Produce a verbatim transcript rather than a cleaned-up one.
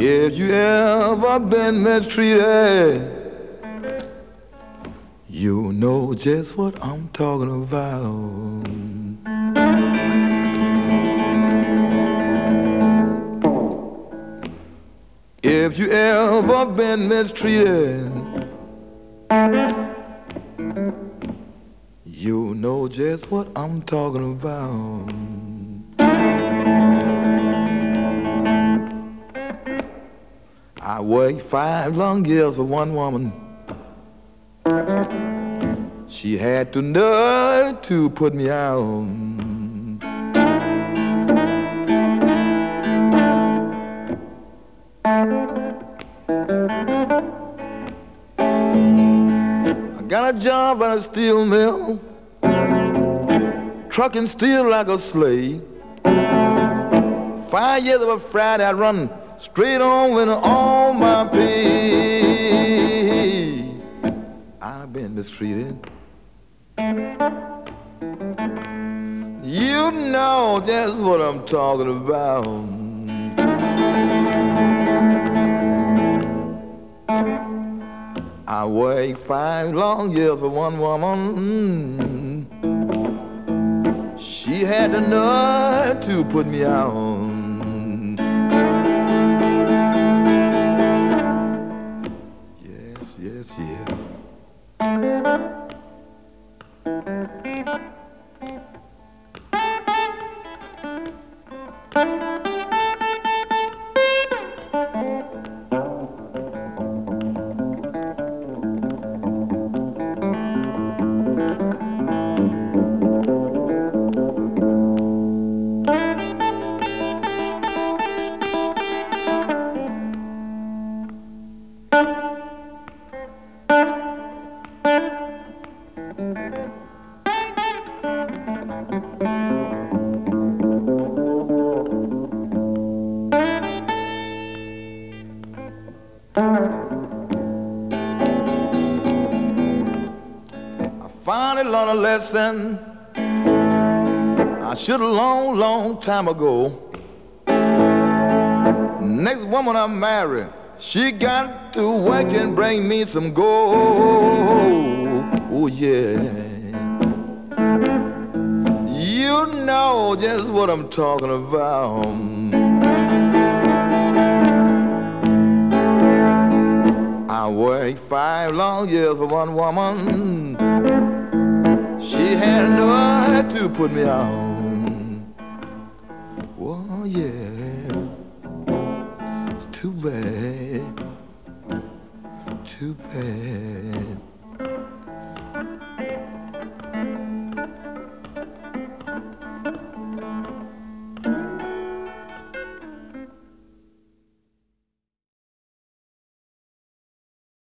If you ever been mistreated, you know just what I'm talking about. If you ever been mistreated, you know just what I'm talking about. I worked five long years for one woman. She had the nerve to put me out. I got a job at a steel mill, trucking steel like a slave. Five years of a Friday I run straight on with all my pay. I've been mistreated. You know just what I'm talking about. I worked five long years for one woman. She had the nerve to put me out. Yes, yes, yeah. Finally learned a lesson I should have long, long time ago. Next woman I marry, she got to work and bring me some gold. Oh yeah. You know just what I'm talking about. I worked five long years for one woman. She had no right to put me on. Oh yeah, it's too bad, too bad.